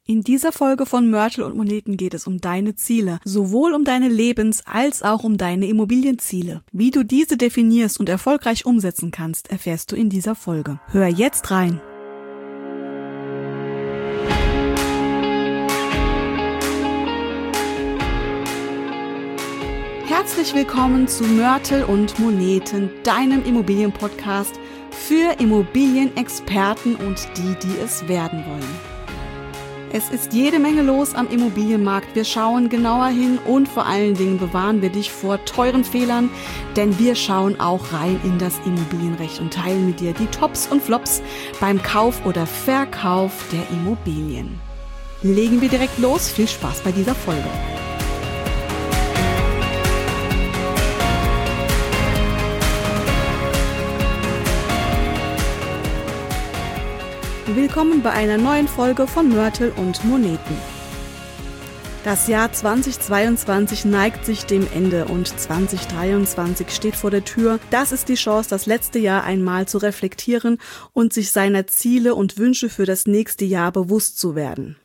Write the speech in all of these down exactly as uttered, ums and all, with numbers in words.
In dieser Folge von Mörtel und Moneten geht es um deine Ziele, sowohl um deine Lebens- als auch um deine Immobilienziele. Wie du diese definierst und erfolgreich umsetzen kannst, erfährst du in dieser Folge. Hör jetzt rein! Herzlich willkommen zu Mörtel und Moneten, deinem Immobilienpodcast für Immobilienexperten und die, die es werden wollen. Es ist jede Menge los am Immobilienmarkt. Wir schauen genauer hin und vor allen Dingen bewahren wir dich vor teuren Fehlern, denn wir schauen auch rein in das Immobilienrecht und teilen mit dir die Tops und Flops beim Kauf oder Verkauf der Immobilien. Legen wir direkt los. Viel Spaß bei dieser Folge. Willkommen bei einer neuen Folge von Mörtel und Moneten. Das Jahr zweitausendzweiundzwanzig neigt sich dem Ende und zweitausenddreiundzwanzig steht vor der Tür. Das ist die Chance, das letzte Jahr einmal zu reflektieren und sich seiner Ziele und Wünsche für das nächste Jahr bewusst zu werden.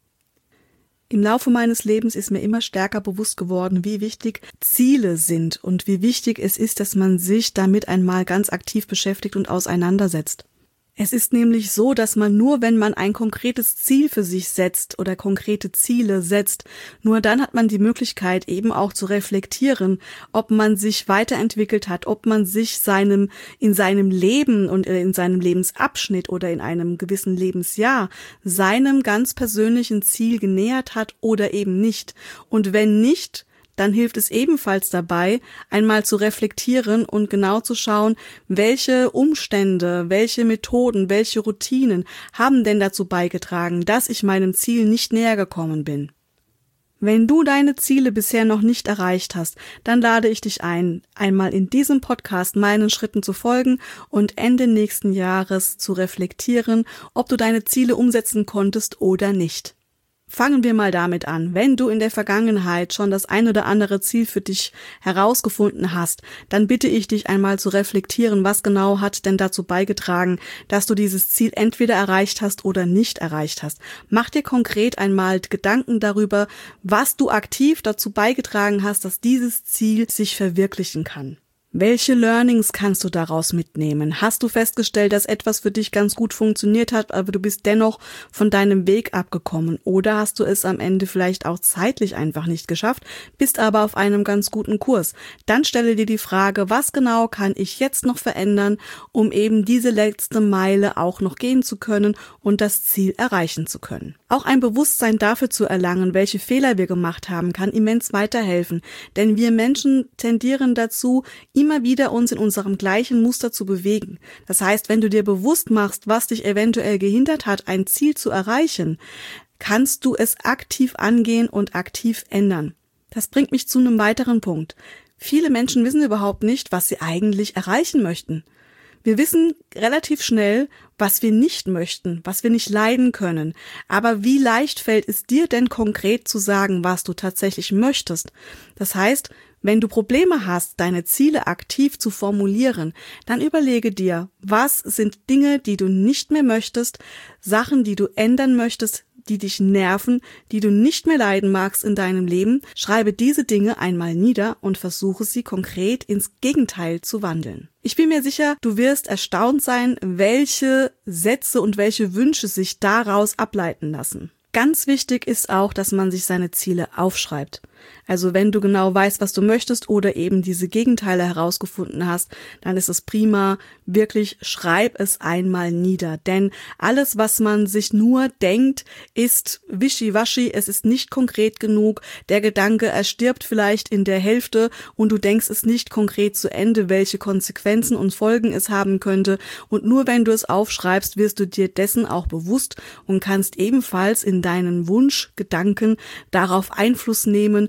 Im Laufe meines Lebens ist mir immer stärker bewusst geworden, wie wichtig Ziele sind und wie wichtig es ist, dass man sich damit einmal ganz aktiv beschäftigt und auseinandersetzt. Es ist nämlich so, dass man nur, wenn man ein konkretes Ziel für sich setzt oder konkrete Ziele setzt, nur dann hat man die Möglichkeit eben auch zu reflektieren, ob man sich weiterentwickelt hat, ob man sich seinem in seinem Leben und in seinem Lebensabschnitt oder in einem gewissen Lebensjahr seinem ganz persönlichen Ziel genähert hat oder eben nicht. Und wenn nicht, dann hilft es ebenfalls dabei, einmal zu reflektieren und genau zu schauen, welche Umstände, welche Methoden, welche Routinen haben denn dazu beigetragen, dass ich meinem Ziel nicht näher gekommen bin. Wenn du deine Ziele bisher noch nicht erreicht hast, dann lade ich dich ein, einmal in diesem Podcast meinen Schritten zu folgen und Ende nächsten Jahres zu reflektieren, ob du deine Ziele umsetzen konntest oder nicht. Fangen wir mal damit an. Wenn du in der Vergangenheit schon das ein oder andere Ziel für dich herausgefunden hast, dann bitte ich dich einmal zu reflektieren, was genau hat denn dazu beigetragen, dass du dieses Ziel entweder erreicht hast oder nicht erreicht hast. Mach dir konkret einmal Gedanken darüber, was du aktiv dazu beigetragen hast, dass dieses Ziel sich verwirklichen kann. Welche Learnings kannst du daraus mitnehmen? Hast du festgestellt, dass etwas für dich ganz gut funktioniert hat, aber du bist dennoch von deinem Weg abgekommen? Oder hast du es am Ende vielleicht auch zeitlich einfach nicht geschafft, bist aber auf einem ganz guten Kurs? Dann stelle dir die Frage, was genau kann ich jetzt noch verändern, um eben diese letzte Meile auch noch gehen zu können und das Ziel erreichen zu können? Auch ein Bewusstsein dafür zu erlangen, welche Fehler wir gemacht haben, kann immens weiterhelfen, denn wir Menschen tendieren dazu, immer wieder uns in unserem gleichen Muster zu bewegen. Das heißt, wenn du dir bewusst machst, was dich eventuell gehindert hat, ein Ziel zu erreichen, kannst du es aktiv angehen und aktiv ändern. Das bringt mich zu einem weiteren Punkt. Viele Menschen wissen überhaupt nicht, was sie eigentlich erreichen möchten. Wir wissen relativ schnell, was wir nicht möchten, was wir nicht leiden können. Aber wie leicht fällt es dir denn konkret zu sagen, was du tatsächlich möchtest? Das heißt, wenn du Probleme hast, deine Ziele aktiv zu formulieren, dann überlege dir, was sind Dinge, die du nicht mehr möchtest, Sachen, die du ändern möchtest, die dich nerven, die du nicht mehr leiden magst in deinem Leben. Schreibe diese Dinge einmal nieder und versuche sie konkret ins Gegenteil zu wandeln. Ich bin mir sicher, du wirst erstaunt sein, welche Sätze und welche Wünsche sich daraus ableiten lassen. Ganz wichtig ist auch, dass man sich seine Ziele aufschreibt. Also wenn du genau weißt, was du möchtest oder eben diese Gegenteile herausgefunden hast, dann ist es prima, wirklich schreib es einmal nieder. Denn alles, was man sich nur denkt, ist wischiwaschi, es ist nicht konkret genug. Der Gedanke erstirbt vielleicht in der Hälfte und du denkst es nicht konkret zu Ende, welche Konsequenzen und Folgen es haben könnte. Und nur wenn du es aufschreibst, wirst du dir dessen auch bewusst und kannst ebenfalls in deinen Wunschgedanken darauf Einfluss nehmen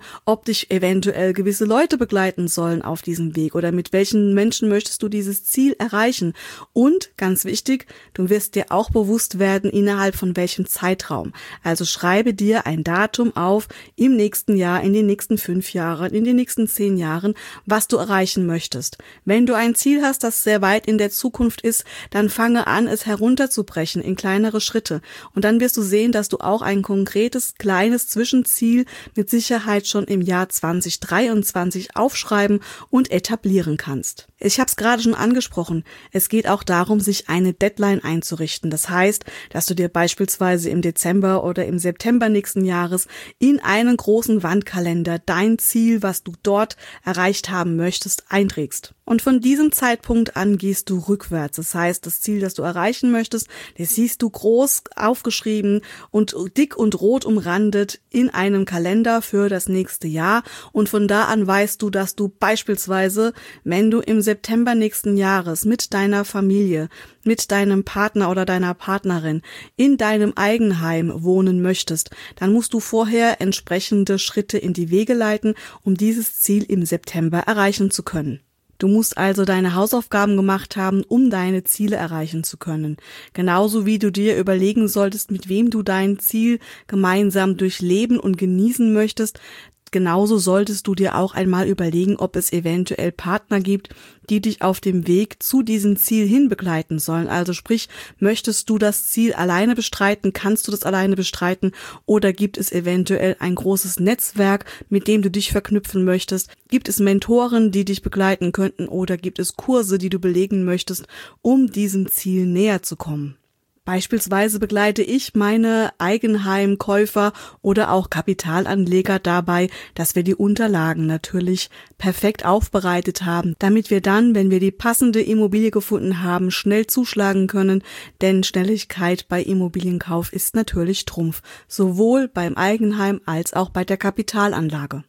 ob dich eventuell gewisse Leute begleiten sollen auf diesem Weg oder mit welchen Menschen möchtest du dieses Ziel erreichen. Und ganz wichtig, du wirst dir auch bewusst werden, innerhalb von welchem Zeitraum. Also schreibe dir ein Datum auf im nächsten Jahr, in den nächsten fünf Jahren, in den nächsten zehn Jahren, was du erreichen möchtest. Wenn du ein Ziel hast, das sehr weit in der Zukunft ist, dann fange an, es herunterzubrechen in kleinere Schritte. Und dann wirst du sehen, dass du auch ein konkretes, kleines Zwischenziel mit Sicherheit schon im Jahr zwanzig dreiundzwanzig aufschreiben und etablieren kannst. Ich habe es gerade schon angesprochen. Es geht auch darum, sich eine Deadline einzurichten. Das heißt, dass du dir beispielsweise im Dezember oder im September nächsten Jahres in einen großen Wandkalender dein Ziel, was du dort erreicht haben möchtest, einträgst. Und von diesem Zeitpunkt an gehst du rückwärts. Das heißt, das Ziel, das du erreichen möchtest, das siehst du groß aufgeschrieben und dick und rot umrandet in einem Kalender für das nächste Jahr. Und von da an weißt du, dass du beispielsweise, wenn du im September nächsten Jahres mit deiner Familie, mit deinem Partner oder deiner Partnerin in deinem Eigenheim wohnen möchtest, dann musst du vorher entsprechende Schritte in die Wege leiten, um dieses Ziel im September erreichen zu können. Du musst also deine Hausaufgaben gemacht haben, um deine Ziele erreichen zu können. Genauso wie du dir überlegen solltest, mit wem du dein Ziel gemeinsam durchleben und genießen möchtest, genauso solltest du dir auch einmal überlegen, ob es eventuell Partner gibt, die dich auf dem Weg zu diesem Ziel hin begleiten sollen. Also sprich, möchtest du das Ziel alleine bestreiten, kannst du das alleine bestreiten oder gibt es eventuell ein großes Netzwerk, mit dem du dich verknüpfen möchtest? Gibt es Mentoren, die dich begleiten könnten oder gibt es Kurse, die du belegen möchtest, um diesem Ziel näher zu kommen? Beispielsweise begleite ich meine Eigenheimkäufer oder auch Kapitalanleger dabei, dass wir die Unterlagen natürlich perfekt aufbereitet haben, damit wir dann, wenn wir die passende Immobilie gefunden haben, schnell zuschlagen können, denn Schnelligkeit bei Immobilienkauf ist natürlich Trumpf, sowohl beim Eigenheim als auch bei der Kapitalanlage.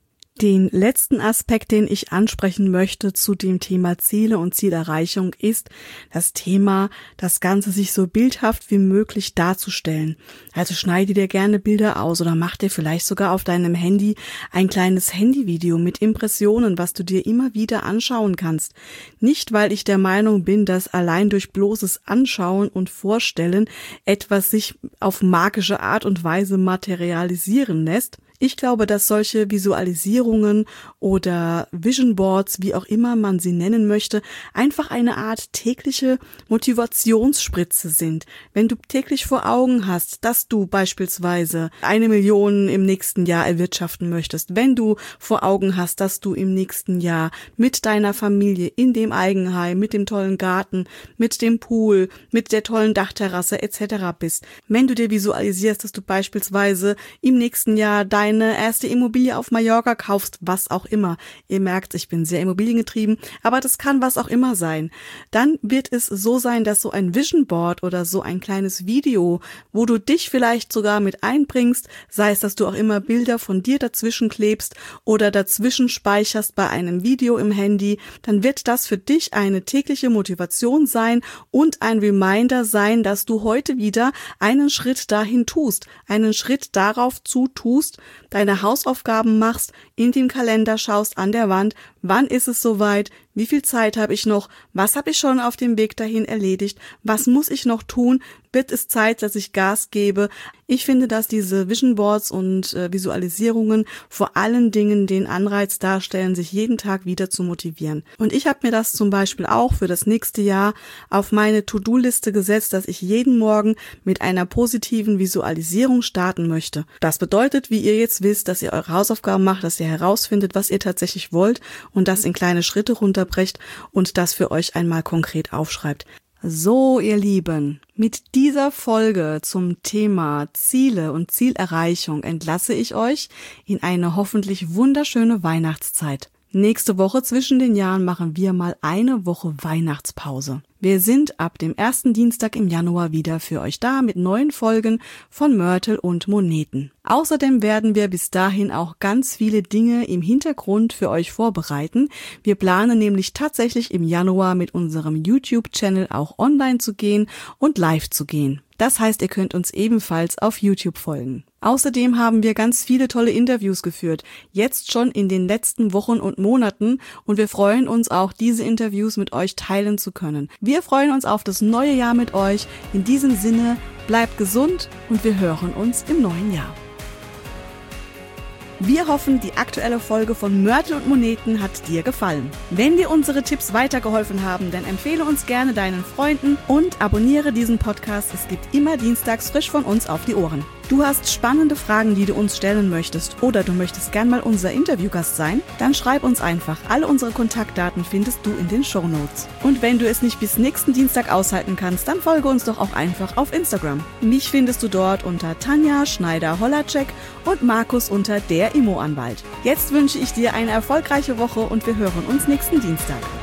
Den letzten Aspekt, den ich ansprechen möchte zu dem Thema Ziele und Zielerreichung, ist das Thema, das Ganze sich so bildhaft wie möglich darzustellen. Also schneide dir gerne Bilder aus oder mach dir vielleicht sogar auf deinem Handy ein kleines Handyvideo mit Impressionen, was du dir immer wieder anschauen kannst. Nicht, weil ich der Meinung bin, dass allein durch bloßes Anschauen und Vorstellen etwas sich auf magische Art und Weise materialisieren lässt. Ich glaube, dass solche Visualisierungen oder Vision Boards, wie auch immer man sie nennen möchte, einfach eine Art tägliche Motivationsspritze sind. Wenn du täglich vor Augen hast, dass du beispielsweise eine Million im nächsten Jahr erwirtschaften möchtest, wenn du vor Augen hast, dass du im nächsten Jahr mit deiner Familie in dem Eigenheim, mit dem tollen Garten, mit dem Pool, mit der tollen Dachterrasse et cetera bist, wenn du dir visualisierst, dass du beispielsweise im nächsten Jahr dein eine erste Immobilie auf Mallorca kaufst, was auch immer. Ihr merkt, ich bin sehr immobiliengetrieben, aber das kann was auch immer sein. Dann wird es so sein, dass so ein Vision Board oder so ein kleines Video, wo du dich vielleicht sogar mit einbringst, sei es, dass du auch immer Bilder von dir dazwischen klebst oder dazwischen speicherst bei einem Video im Handy, dann wird das für dich eine tägliche Motivation sein und ein Reminder sein, dass du heute wieder einen Schritt dahin tust, einen Schritt darauf zu tust, deine Hausaufgaben machst, in den Kalender schaust an der Wand, wann ist es soweit, wie viel Zeit habe ich noch, was habe ich schon auf dem Weg dahin erledigt, was muss ich noch tun, wird es Zeit, dass ich Gas gebe. Ich finde, dass diese Vision Boards und äh, Visualisierungen vor allen Dingen den Anreiz darstellen, sich jeden Tag wieder zu motivieren. Und ich habe mir das zum Beispiel auch für das nächste Jahr auf meine To-Do-Liste gesetzt, dass ich jeden Morgen mit einer positiven Visualisierung starten möchte. Das bedeutet, wie ihr jetzt wisst, dass ihr eure Hausaufgaben macht, dass ihr herausfindet, was ihr tatsächlich wollt und das in kleine Schritte runterbrecht und das für euch einmal konkret aufschreibt. So, ihr Lieben, mit dieser Folge zum Thema Ziele und Zielerreichung entlasse ich euch in eine hoffentlich wunderschöne Weihnachtszeit. Nächste Woche zwischen den Jahren machen wir mal eine Woche Weihnachtspause. Wir sind ab dem ersten Dienstag im Januar wieder für euch da mit neuen Folgen von Mörtel und Moneten. Außerdem werden wir bis dahin auch ganz viele Dinge im Hintergrund für euch vorbereiten. Wir planen nämlich tatsächlich im Januar mit unserem YouTube-Channel auch online zu gehen und live zu gehen. Das heißt, ihr könnt uns ebenfalls auf YouTube folgen. Außerdem haben wir ganz viele tolle Interviews geführt, jetzt schon in den letzten Wochen und Monaten, und wir freuen uns auch, diese Interviews mit euch teilen zu können. Wir freuen uns auf das neue Jahr mit euch. In diesem Sinne, bleibt gesund und wir hören uns im neuen Jahr. Wir hoffen, die aktuelle Folge von Mörtel und Moneten hat dir gefallen. Wenn dir unsere Tipps weitergeholfen haben, dann empfehle uns gerne deinen Freunden und abonniere diesen Podcast. Es gibt immer dienstags frisch von uns auf die Ohren. Du hast spannende Fragen, die du uns stellen möchtest, oder du möchtest gern mal unser Interviewgast sein? Dann schreib uns einfach. Alle unsere Kontaktdaten findest du in den Shownotes. Und wenn du es nicht bis nächsten Dienstag aushalten kannst, dann folge uns doch auch einfach auf Instagram. Mich findest du dort unter Tanja Schneider-Holacek und Markus unter der Immo-Anwalt. Jetzt wünsche ich dir eine erfolgreiche Woche und wir hören uns nächsten Dienstag.